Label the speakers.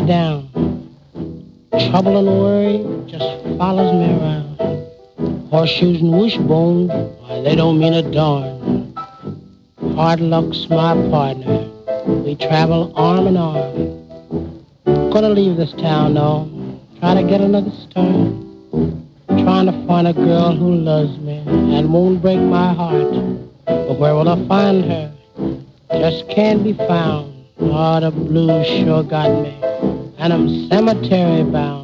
Speaker 1: me down. Trouble and worry just follows me around. Horseshoes and wishbones, why, they don't mean a darn. Hard luck's my partner. We travel arm in arm. Gonna leave this town, though. Try to get another start. Trying to find a girl who loves me and won't break my heart. But where will I find her? Just can't be found. Oh, the blues sure got me, and I'm cemetery bound.